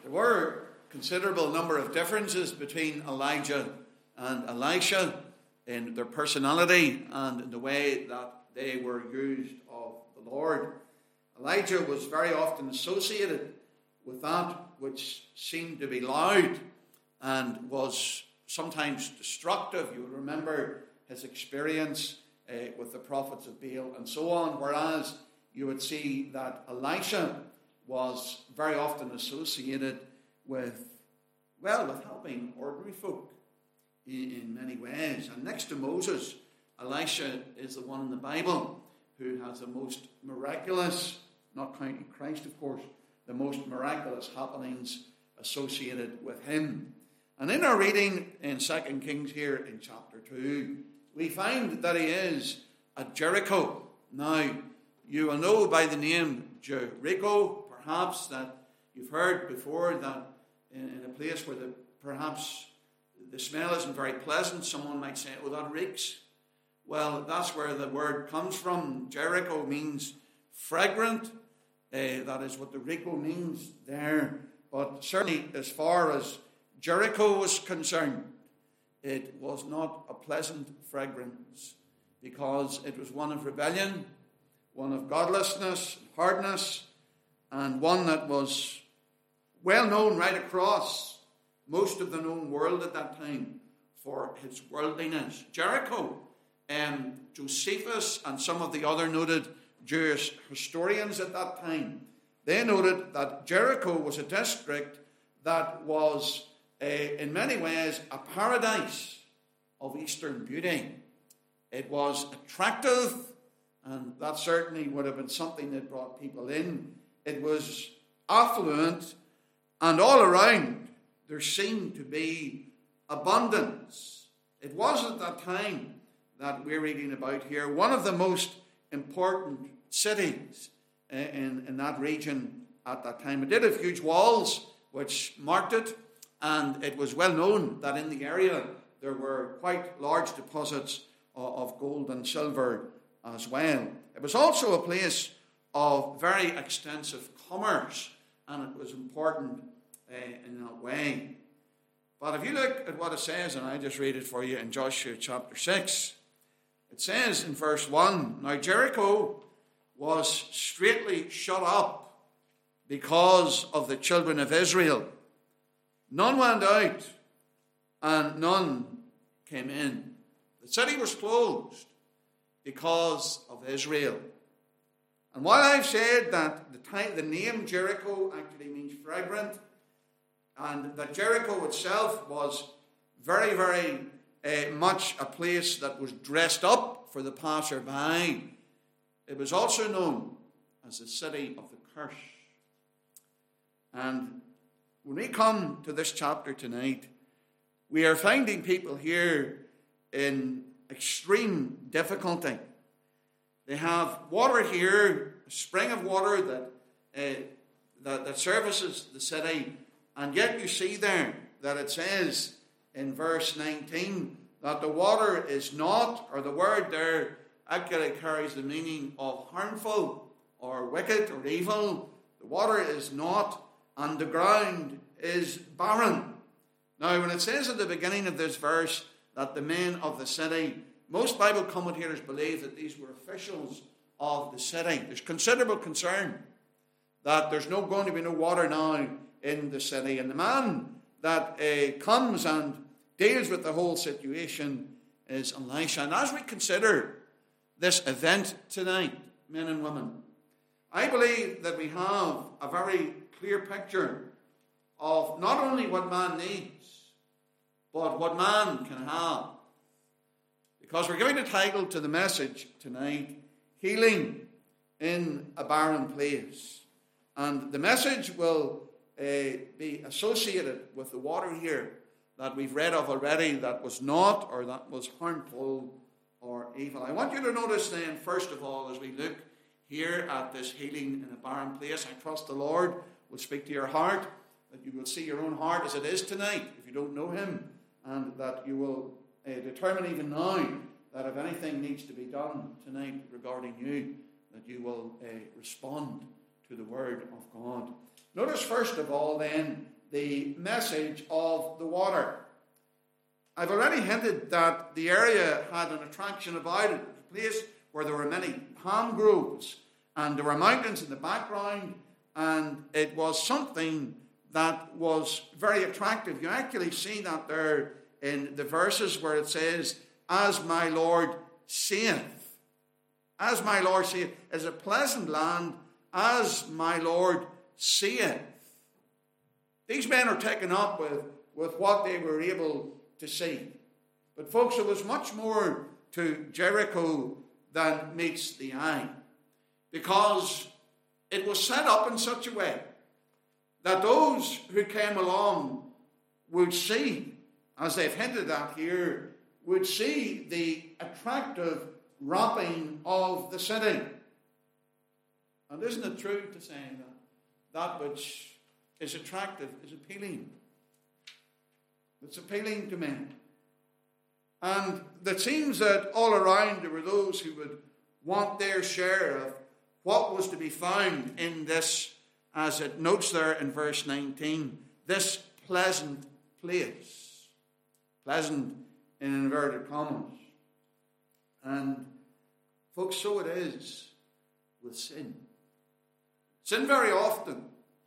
There were a considerable number of differences between Elijah and Elisha in their personality and in the way that they were used of the Lord. Elijah was very often associated with that which seemed to be loud and was sometimes destructive. You will remember his experience with the prophets of Baal and so on, whereas you would see that Elisha was very often associated with helping ordinary folk in many ways. And next to Moses, Elisha is the one in the Bible who has the most miraculous, not counting Christ of course, the most miraculous happenings associated with him. And in our reading in 2 Kings here in chapter 2, we find that he is at Jericho. Now, you will know by the name Jericho, perhaps, that you've heard before that in a place where perhaps the smell isn't very pleasant, someone might say, oh, that reeks. Well, that's where the word comes from. Jericho means fragrant. That is what the Rico means there. But certainly as far as Jericho was concerned, it was not a pleasant fragrance, because it was one of rebellion, one of godlessness, hardness, and one that was well known right across most of the known world at that time for its worldliness. Jericho, Josephus and some of the other noted Jewish historians at that time, they noted that Jericho was a district that was in many ways a paradise of eastern beauty. It was attractive, and that certainly would have been something that brought people in. It was affluent, and all around there seemed to be abundance. It was at that time that we're reading about here one of the most important cities in that region at that time. It did have huge walls which marked it, and it was well known that in the area there were quite large deposits of gold and silver as well. It was also a place of very extensive commerce, and it was important in that way. But if you look at what it says, and I just read it for you in Joshua chapter 6, it says in verse 1, now Jericho was straitly shut up because of the children of Israel. None went out, and none came in. The city was closed because of Israel. And while I've said that the name Jericho actually means fragrant, and that Jericho itself was very, very much a place that was dressed up for the passerby, it was also known as the city of the curse. And when we come to this chapter tonight, we are finding people here in extreme difficulty. They have water here, a spring of water that services the city, and yet you see there that it says in verse 19 that the water is not, or the word there actually carries the meaning of harmful or wicked or evil. The water is not, and the ground is barren. Now, when it says at the beginning of this verse that the men of the city, most Bible commentators believe that these were officials of the city. There's considerable concern that there's going to be no water now in the city. And the man that comes and deals with the whole situation is Elisha. And as we consider this event tonight, men and women, I believe that we have a very clear picture of not only what man needs, but what man can have. Because we're giving a title to the message tonight, Healing in a Barren Place. And the message will be associated with the water here that we've read of already, that was not, or that was harmful or evil. I want you to notice then, first of all, as we look here at this healing in a barren place, I trust the Lord will speak to your heart, that you will see your own heart as it is tonight, if you don't know him, and that you will determine even now that if anything needs to be done tonight regarding you, that you will respond to the word of God. Notice first of all then the message of the water. I've already hinted that the area had an attraction about it. It was a place where there were many palm groves and there were mountains in the background, and it was something that was very attractive. You actually see that there in the verses where it says, as my Lord saith. As my Lord saith. It's a pleasant land, as my Lord saith. These men are taken up with what they were able to see. But folks, there was much more to Jericho than meets the eye, because it was set up in such a way that those who came along would see, as they've hinted at here, would see the attractive wrapping of the city. And isn't it true to say that which is attractive is appealing? It's appealing to men. And it seems that all around there were those who would want their share of what was to be found in this, as it notes there in verse 19, this pleasant place. Pleasant in inverted commas. And folks, so it is with sin. Sin very often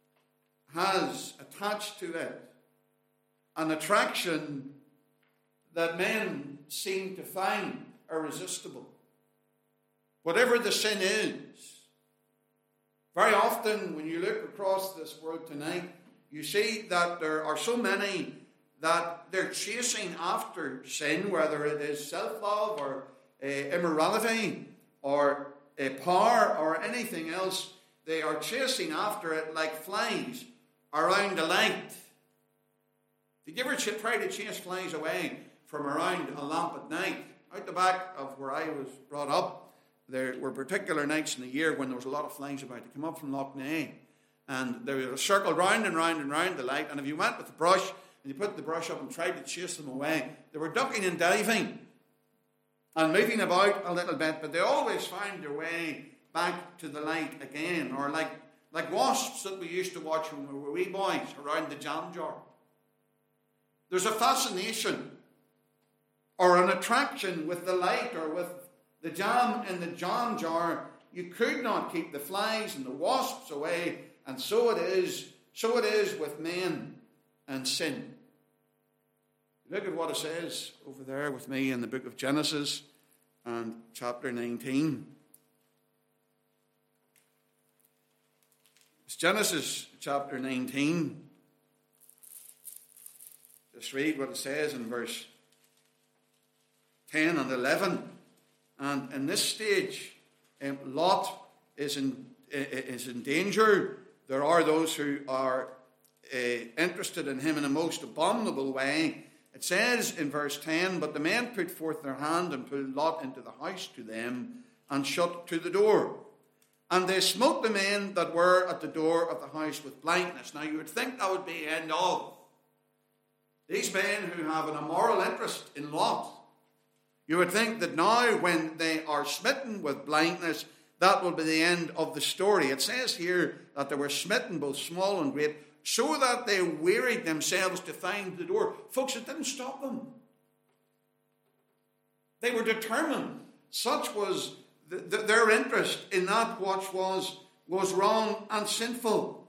has attached to it an attraction that men seem to find irresistible. Whatever the sin is, very often when you look across this world tonight, you see that there are so many that they're chasing after sin, whether it is self-love or immorality or power or anything else. They are chasing after it like flies around a light. Did you ever try to chase flies away from around a lamp at night? Out the back of where I was brought up, there were particular nights in the year when there was a lot of flies about to come up from Loch Ness. And they were circled round and round and round the light. And if you went with the brush and you put the brush up and tried to chase them away, they were ducking and diving and moving about a little bit, but they always found their way back to the light again. Or like wasps that we used to watch when we were wee boys around the jam jar. There's a fascination or an attraction with the light or with the jam in the jam jar. You could not keep the flies and the wasps away, and so it is with men and sin. Look at what it says over there with me in the book of Genesis and chapter 19. It's Genesis chapter 19. Just read what it says in verse 10 and 11. And in this stage, Lot is in danger. There are those who are interested in him in a most abominable way. It says in verse 10, but the men put forth their hand and pulled Lot into the house to them and shut to the door. And they smote the men that were at the door of the house with blindness. Now you would think that would be the end of. These men who have an immoral interest in Lot, you would think that now when they are smitten with blindness, that will be the end of the story. It says here that they were smitten, both small and great, so that they wearied themselves to find the door. Folks, it didn't stop them. They were determined. Such was their interest in that which was wrong and sinful.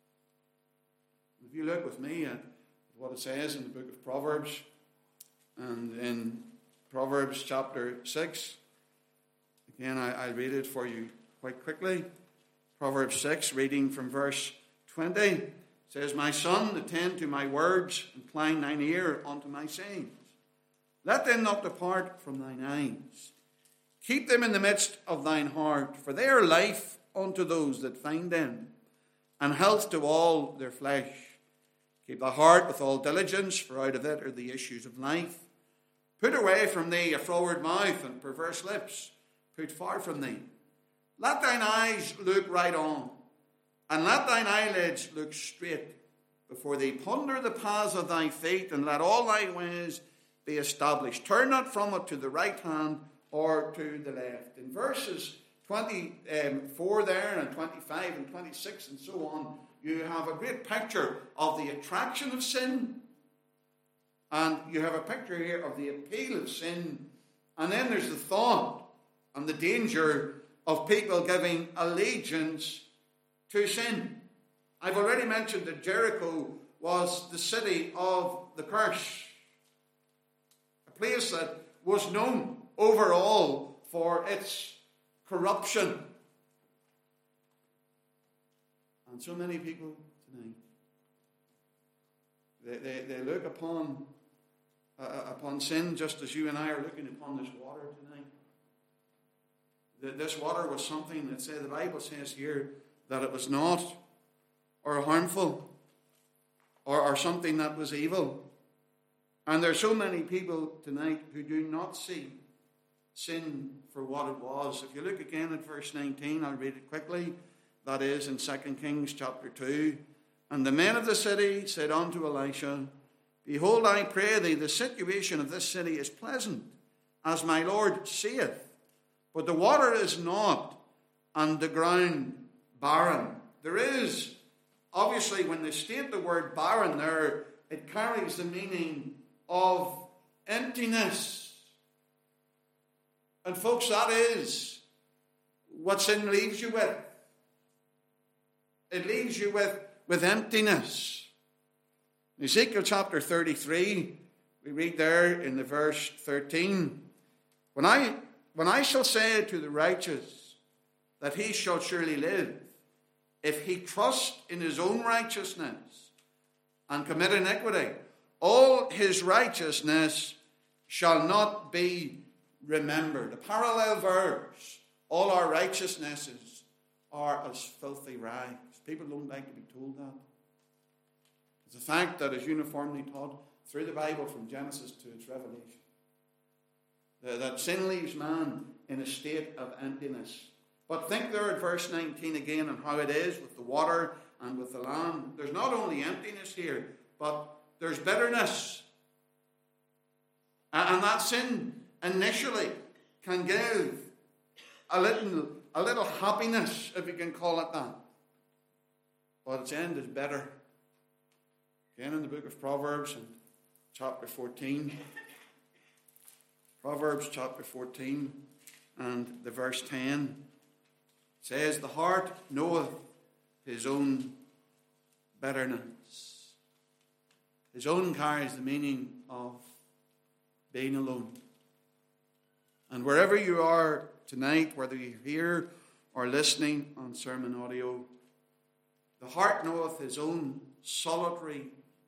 If you look with me at what it says in the book of Proverbs, and in Proverbs chapter 6, again, I'll read it for you quite quickly. Proverbs 6, reading from verse 20, says, my son, attend to my words, incline thine ear unto my sayings. Let them not depart from thine eyes. Keep them in the midst of thine heart, for they are life unto those that find them, and health to all their flesh. Keep thy heart with all diligence, for out of it are the issues of life. Put away from thee a froward mouth and perverse lips. Put far from thee. Let thine eyes look right on, and let thine eyelids look straight before thee. Ponder the paths of thy feet, and let all thy ways be established. Turn not from it to the right hand or to the left. In verses 24 there, and 25 and 26 and so on, you have a great picture of the attraction of sin. And you have a picture here of the appeal of sin. And then there's the thought and the danger of people giving allegiance to sin. I've already mentioned that Jericho was the city of the curse. A place that was known overall for its corruption. And so many people tonight, they look upon sin just as you and I are looking upon this water tonight. This water was something that the Bible says here that it was not, or harmful, or something that was evil. And there are so many people tonight who do not see sin for what it was. If you look again at verse 19, I'll read it quickly. That is in 2 Kings chapter 2. And the men of the city said unto Elisha, Behold, I pray thee, the situation of this city is pleasant, as my Lord seeth. But the water is not, and the ground barren. There is, obviously, when they state the word barren there, it carries the meaning of emptiness. And folks, that is what sin leaves you with. It leaves you with emptiness. In Ezekiel chapter 33, we read there in the verse 13, When I shall say to the righteous that he shall surely live, if he trust in his own righteousness and commit iniquity, all his righteousness shall not be remembered. A parallel verse. All our righteousnesses are as filthy rags. People don't like to be told that. It's a fact that is uniformly taught through the Bible from Genesis to its Revelation. That sin leaves man in a state of emptiness. But think there at verse 19 again and how it is with the water and with the land. There's not only emptiness here, but there's bitterness. And that sin initially can give a little happiness, if you can call it that. But its end is bitter. Again in the book of Proverbs in chapter 14. Proverbs chapter 14 and the verse 10 says, The heart knoweth his own bitterness. His own carries the meaning of being alone. And wherever you are tonight, whether you're here or listening on sermon audio, the heart knoweth his own solitary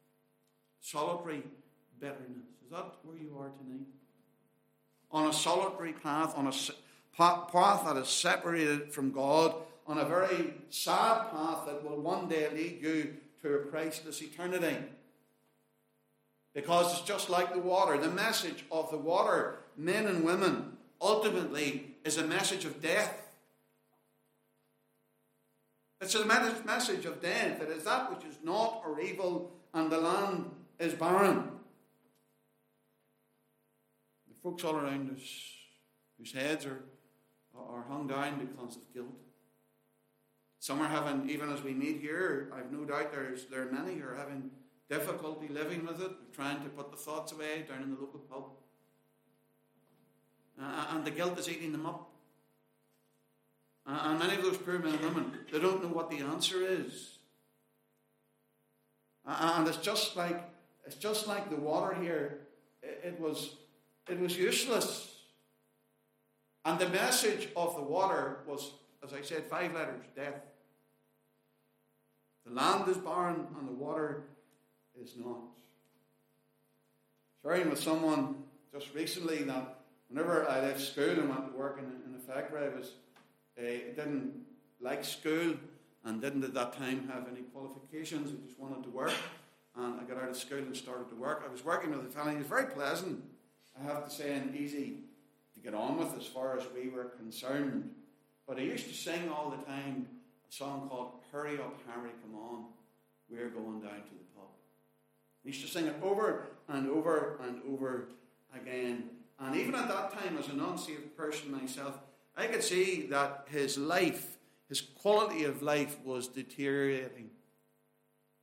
bitterness. Is that where you are tonight? On a solitary path, on a path that is separated from God, on a very sad path that will one day lead you to a Christless eternity. Because it's just like the water. The message of the water, men and women, ultimately is a message of death. It's a message of death. It is that which is not or evil, and the land is barren. The folks all around us whose heads are hung down because of guilt. Some are having, even as we meet here, I've no doubt there are many who are having difficulty living with it, trying to put the thoughts away down in the local pub. And the guilt is eating them up. And many of those poor men and women, they don't know what the answer is. And it's just like the water here. It was useless. And the message of the water was, as I said, 5 letters: death. The land is barren and the water is not. Sharing with someone just recently that whenever I left school and went to work in a factory, I didn't like school and didn't at that time have any qualifications. I just wanted to work. And I got out of school and started to work. I was working with a fellow. He was very pleasant, I have to say, and easy to get on with as far as we were concerned. But he used to sing all the time a song called Hurry Up, Harry, Come On, We're Going Down to the Pub. He used to sing it over and over and over again. And even at that time, as an unsaved person myself, I could see that his life, his quality of life was deteriorating.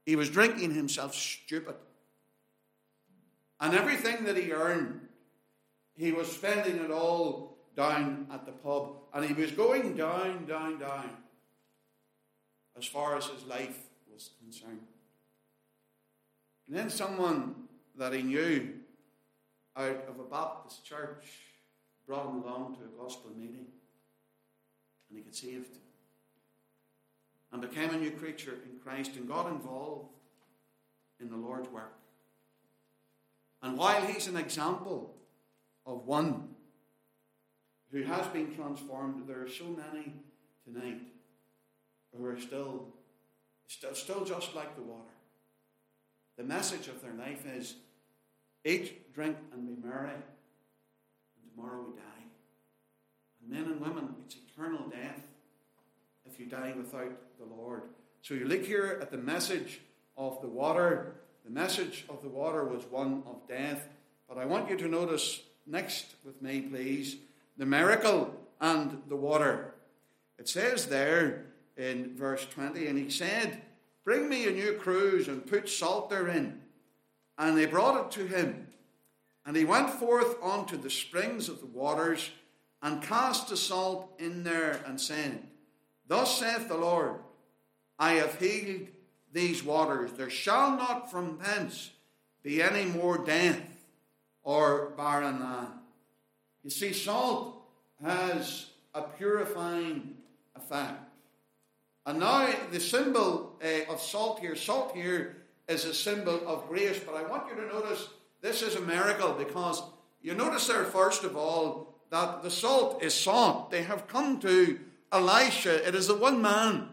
He was drinking himself stupid. And everything that he earned, he was spending it all down at the pub. And he was going down, down, down, as far as his life was concerned. And then someone that he knew out of a Baptist church brought him along to a gospel meeting. And he got saved. And became a new creature in Christ and got involved in the Lord's work. And while he's an example of one who has been transformed, there are so many tonight who are still just like the water. The message of their life is, eat, drink, and be merry, and tomorrow we die. And men and women, it's eternal death if you die without the Lord. So you look here at the message of the water. The message of the water was one of death. But I want you to notice next with me, please, the miracle and the water. It says there in verse 20, and he said, bring me a new cruse and put salt therein. And they brought it to him. And he went forth unto the springs of the waters and cast the salt in there and said, thus saith the Lord, I have healed these waters. There shall not from thence be any more death or barren land. You see, salt has a purifying effect. And now the symbol of salt here is a symbol of grace. But I want you to notice this is a miracle, because you notice there first of all that the salt is sought. They have come to Elisha. It is the one man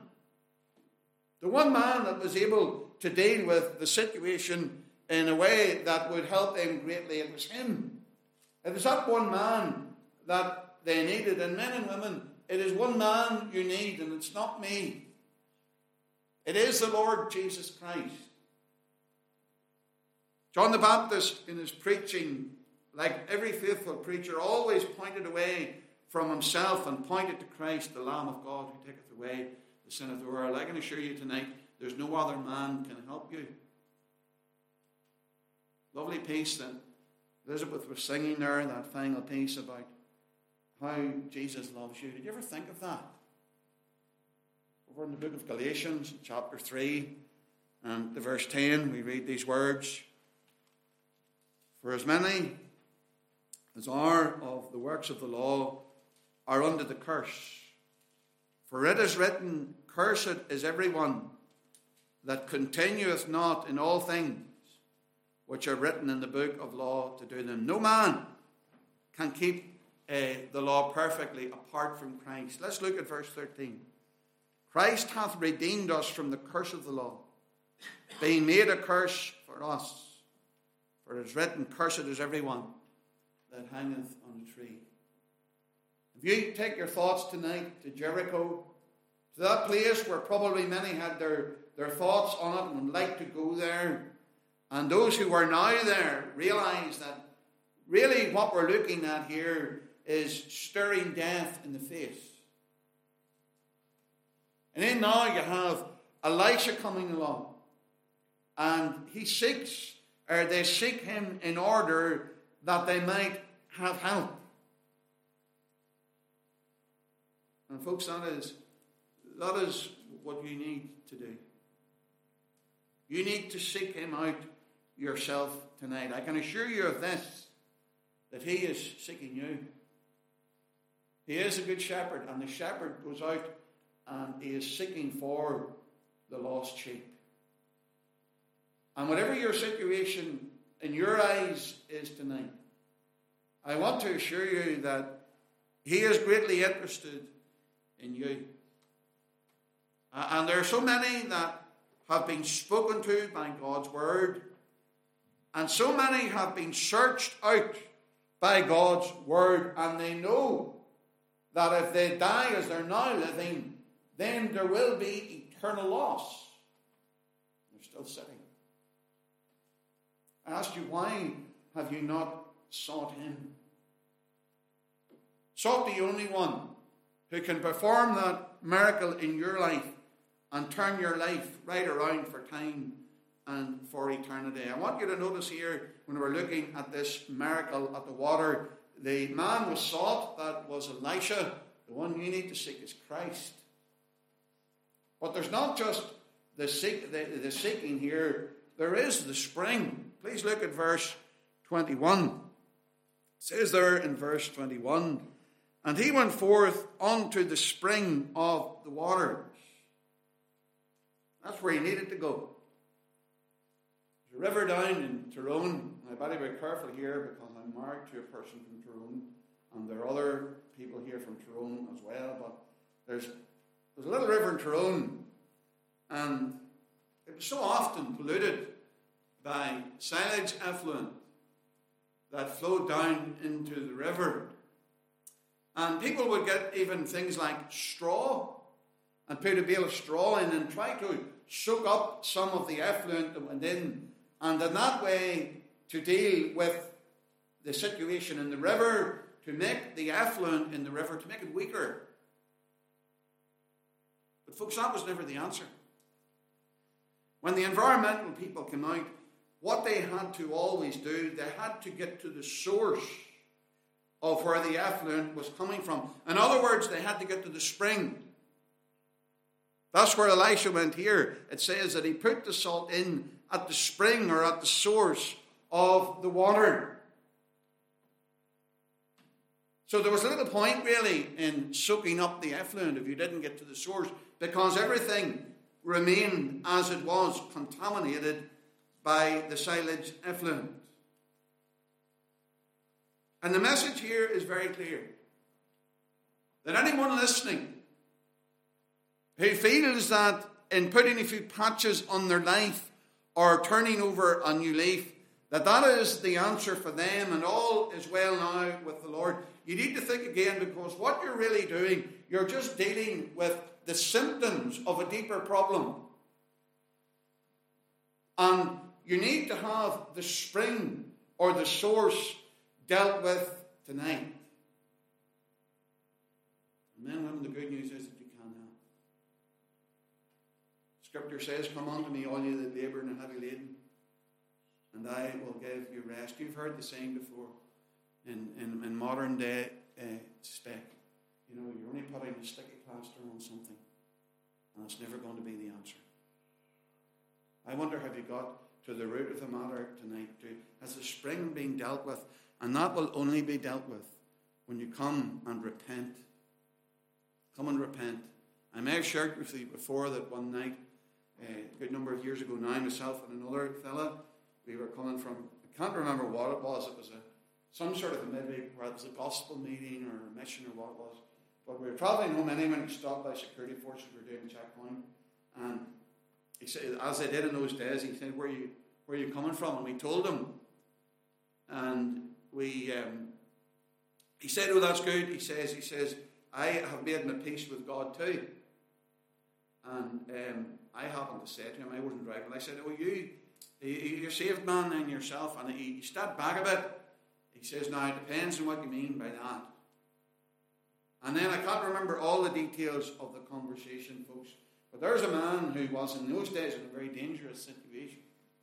that was able to deal with the situation in a way that would help them greatly. It was him. It was that one man that they needed. And men and women, it is one man you need, and it's not me. It is the Lord Jesus Christ. John the Baptist, in his preaching, like every faithful preacher, always pointed away from himself and pointed to Christ, the Lamb of God, who taketh away the sin of the world. I can assure you tonight, there's no other man can help you. Lovely piece that Elizabeth was singing there, that final piece about how Jesus loves you. Did you ever think of that? Over in the book of Galatians, chapter 3, and the verse 10, we read these words. For as many as are of the works of the law are under the curse. For it is written, cursed is everyone that continueth not in all things which are written in the book of law to do them. No man can keep the law perfectly apart from Christ. Let's look at verse 13. Christ hath redeemed us from the curse of the law, being made a curse for us. For it is written, cursed is everyone that hangeth on a tree. If you take your thoughts tonight to Jericho, to that place where probably many had their thoughts on it and would like to go there, and those who are now there realize that really what we're looking at here is staring death in the face. And then now you have Elisha coming along, and they seek him in order that they might have help. And folks, that is what you need to do. You need to seek him out yourself tonight. I can assure you of this, that he is seeking you. He is a good shepherd, and the shepherd goes out and he is seeking for the lost sheep. And whatever your situation in your eyes is tonight, I want to assure you that he is greatly interested in you. And there are so many that have been spoken to by God's word, and so many have been searched out by God's word, and they know that if they die as they're now living, then there will be eternal loss. They're still sitting. I ask you, why have you not sought him? Sought the only one who can perform that miracle in your life and turn your life right around for time and for eternity. I want you to notice here, when we're looking at this miracle at the water, the man was sought, that was Elisha. The one you need to seek is Christ. But there's not just the seeking here, there is the spring. Please look at verse 21. It says there in verse 21, and he went forth unto the spring of the waters. That's where he needed to go. There's a river down in Tyrone. I better be careful here because I'm married to a person from Tyrone, and there are other people here from Tyrone as well. But there's a little river in Tyrone, and it was so often polluted by silage effluent that flowed down into the river. And people would get even things like straw and put a bale of straw in and try to soak up some of the effluent that went in, and in that way to deal with the situation in the river, to make the effluent in the river, to make it weaker. But folks, that was never the answer. When the environmental people came out, what they had to always do, they had to get to the source of where the effluent was coming from. In other words, they had to get to the spring. That's where Elisha went here. It says that he put the salt in at the spring, or at the source of the water. So there was little point really in soaking up the effluent if you didn't get to the source, because everything remained as it was, contaminated by the silage effluent. And the message here is very clear. That anyone listening who feels that in putting a few patches on their life or turning over a new leaf, that is the answer for them and all is well now with the Lord, you need to think again, because what you're really doing, you're just dealing with the symptoms of a deeper problem. And you need to have the spring or the source dealt with tonight. And then, women, the good news is that you can help. Scripture says, come unto me, all you that labour and are heavy laden, and I will give you rest. You've heard the saying before in modern day spec. You know, you're only putting a sticky plaster on something, and it's never going to be the answer. I wonder, have you got to the root of the matter tonight? Has the spring been dealt with? And that will only be dealt with when you come and repent. Come and repent. I may have shared with you before that one night, a good number of years ago now, myself and another fella, we were coming from, I can't remember what it was. It was some sort of a midweek, where it was a gospel meeting or a mission or what it was. But we were travelling home anyway, and stopped by security forces. We were doing a checkpoint, and he said, as they did in those days, he said, where are you coming from? And we told him, and he said, oh, that's good. He says, I have made my peace with God too. And I happened to say to him, I wasn't driving, I said, oh, you're saved man then yourself. And he stepped back a bit. He says, now it depends on what you mean by that. And then I can't remember all the details of the conversation, folks. But there's a man who was in those days in a very dangerous situation.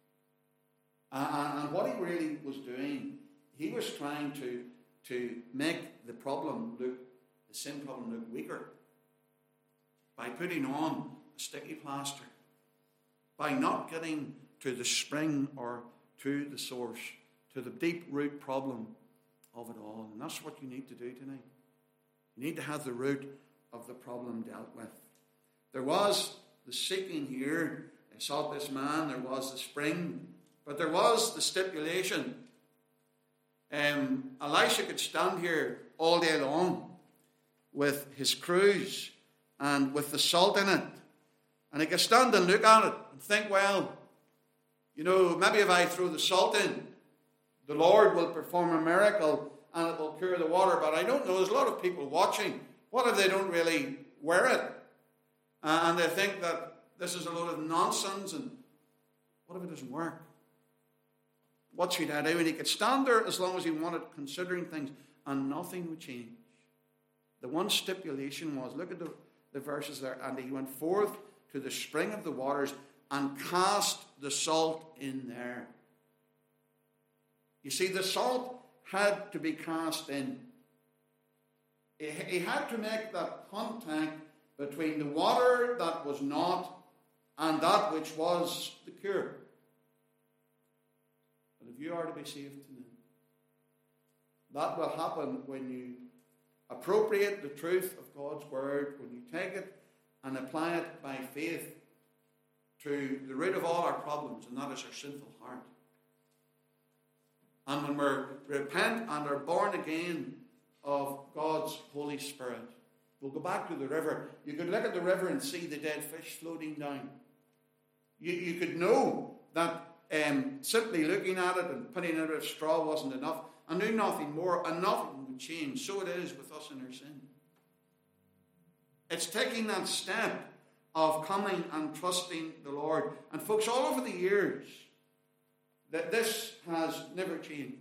And what he really was doing, he was trying to make the sin problem look weaker by putting on a sticky plaster, by not getting to the spring or to the source, to the deep root problem of it all. And that's what you need to do tonight. You need to have the root of the problem dealt with. There was the seeking here. I sought this man. There was the spring. But there was the stipulation. Elisha could stand here all day long with his cruse and with the salt in it. And he could stand and look at it and think, well, you know, maybe if I throw the salt in, the Lord will perform a miracle and it will cure the water. But I don't know. There's a lot of people watching. What if they don't really wear it? And they think that this is a load of nonsense. And what if it doesn't work? What should I do? And he could stand there as long as he wanted, considering things, and nothing would change. The one stipulation was, look at the verses there, and he went forth to the spring of the waters, and cast the salt in there. You see, the salt had to be cast in. He had to make that contact between the water that was not and that which was the cure. But if you are to be saved tonight, that will happen when you appropriate the truth of God's word, when you take it and apply it by faith to the root of all our problems, and that is our sinful heart. And when we repent and are born again of God's Holy Spirit, we'll go back to the river. You could look at the river and see the dead fish floating down. You could know that simply looking at it and putting it in a straw wasn't enough, and do nothing more, and nothing would change. So it is with us in our sin. It's taking that step of coming and trusting the Lord. And folks, all over the years, that this has never changed.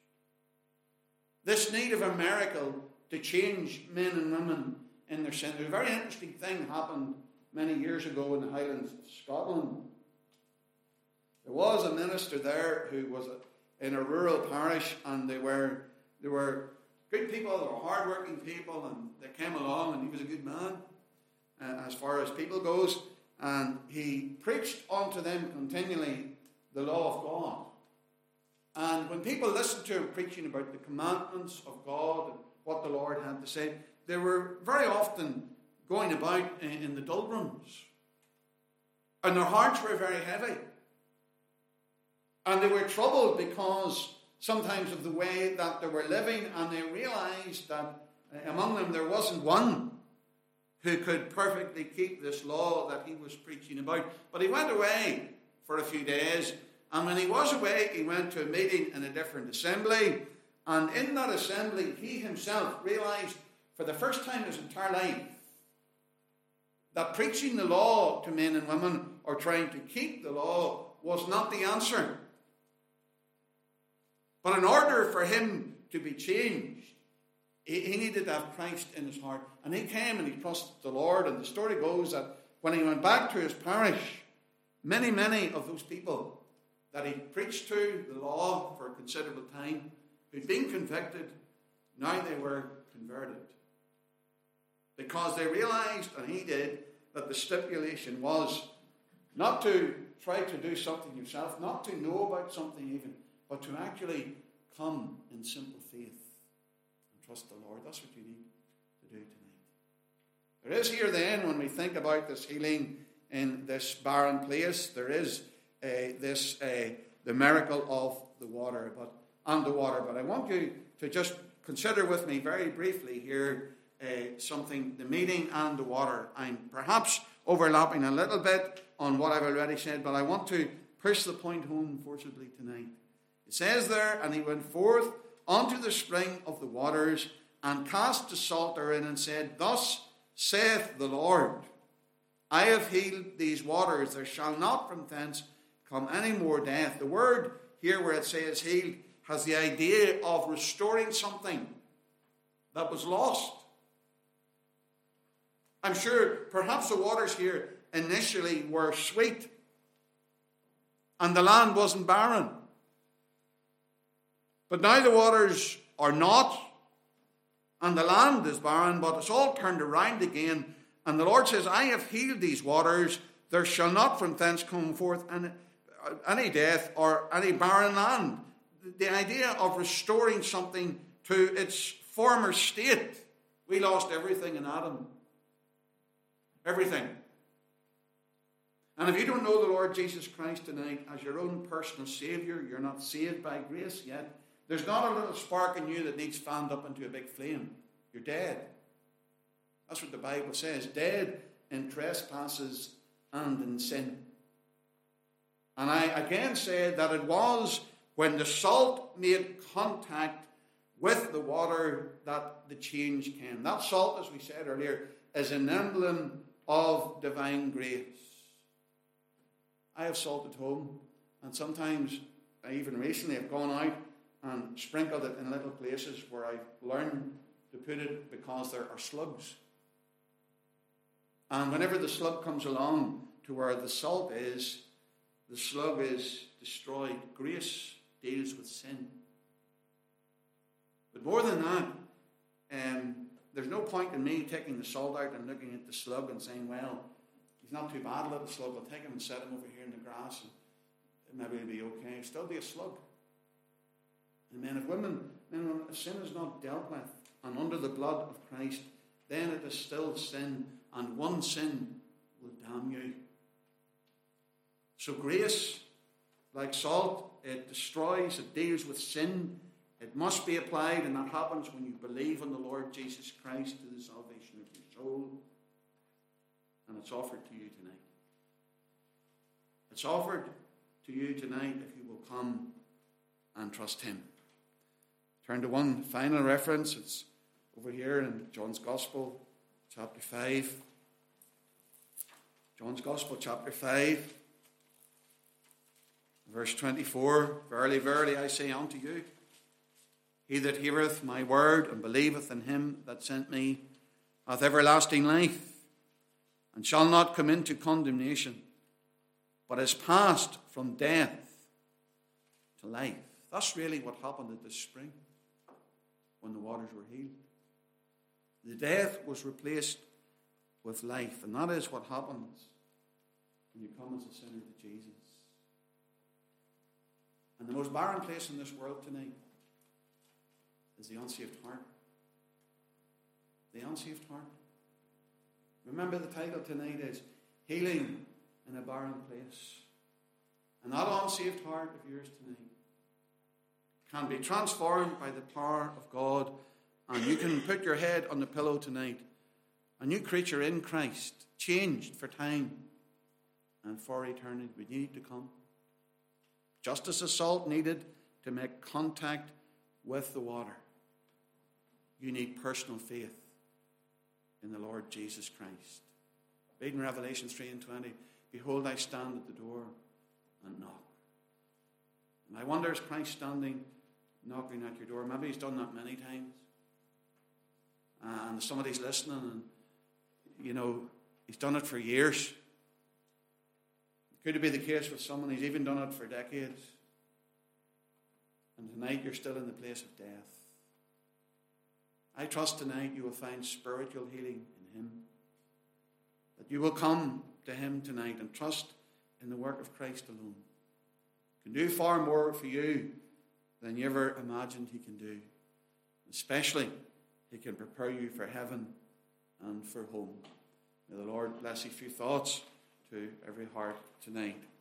This need of a miracle to change men and women in their sin. There's a very interesting thing happened many years ago in the Highlands of Scotland. There was a minister there who was in a rural parish, and they were good people, they were hard-working people, and they came along, and he was a good man as far as people goes, and he preached unto them continually the law of God. And when people listened to him preaching about the commandments of God and what the Lord had to say, they were very often going about in the doldrums, and their hearts were very heavy. And they were troubled because sometimes of the way that they were living, and they realized that among them there wasn't one who could perfectly keep this law that he was preaching about. But he went away for a few days, and when he was away, he went to a meeting in a different assembly, and in that assembly he himself realized for the first time in his entire life that preaching the law to men and women, or trying to keep the law, was not the answer. But in order for him to be changed, he needed to have Christ in his heart. And he came and he trusted the Lord. And the story goes that when he went back to his parish, many of those people that he preached to the law for a considerable time, who'd been convicted, now they were converted. Because they realized, and he did, that the stipulation was not to try to do something yourself, not to know about something even, but to actually come in simple faith and trust the Lord. That's what you need to do tonight. There is here then, when we think about this healing in this barren place, there is the miracle of the water, but I want you to just consider with me very briefly here something, the meeting and the water. I'm perhaps overlapping a little bit on what I've already said, but I want to push the point home forcibly tonight. It says there, and he went forth unto the spring of the waters, and cast the salt therein, and said, Thus saith the Lord, I have healed these waters, there shall not from thence come any more death. The word here where it says healed has the idea of restoring something that was lost. I'm sure perhaps the waters here initially were sweet, and the land wasn't barren. But now the waters are not, and the land is barren, but it's all turned around again. And the Lord says, I have healed these waters, there shall not from thence come forth any death or any barren land. The idea of restoring something to its former state. We lost everything in Adam. Everything. And if you don't know the Lord Jesus Christ tonight as your own personal Saviour, you're not saved by grace yet. There's not a little spark in you that needs fanned up into a big flame. You're dead. That's what the Bible says. Dead in trespasses and in sin. And I again said that it was when the salt made contact with the water that the change came. That salt, as we said earlier, is an emblem of divine grace. I have salt at home, and sometimes, even recently, I've gone out and sprinkled it in little places where I've learned to put it because there are slugs. And whenever the slug comes along, to where the salt is, the slug is destroyed. Grace deals with sin. But more than that, there's no point in me taking the salt out and looking at the slug and saying, well, he's not too bad, little slug. I'll take him and set him over here in the grass and maybe he'll be okay. He'll still be a slug. And men and women, if sin is not dealt with and under the blood of Christ, then it is still sin, and one sin will damn you. So grace, like salt, it destroys, it deals with sin. It must be applied, and that happens when you believe on the Lord Jesus Christ to the salvation of your soul. And it's offered to you tonight. It's offered to you tonight if you will come and trust Him. Turn to one final reference. It's over here in John's Gospel, chapter 5. John's Gospel, chapter 5, verse 24. Verily, verily, I say unto you, he that heareth my word and believeth in him that sent me hath everlasting life, and shall not come into condemnation, but is passed from death to life. That's really what happened at this spring when the waters were healed. The death was replaced with life, and that is what happens when you come as a sinner to Jesus. And the most barren place in this world tonight is the unsaved heart. The unsaved heart. Remember, the title tonight is Healing in a Barren Place. And that unsaved heart of yours tonight can be transformed by the power of God. And you can put your head on the pillow tonight, a new creature in Christ, changed for time and for eternity. We need to come. Just as the salt needed to make contact with the water, you need personal faith in the Lord Jesus Christ. Read in Revelation 3:20, behold, I stand at the door and knock. And I wonder, is Christ standing, knocking at your door? Maybe he's done that many times. And somebody's listening and, he's done it for years. Could it be the case with someone, he's even done it for decades? And tonight you're still in the place of death. I trust tonight you will find spiritual healing in him. That you will come to him tonight and trust in the work of Christ alone. He can do far more for you than you ever imagined he can do. Especially, he can prepare you for heaven and for home. May the Lord bless you. Few thoughts to every heart tonight.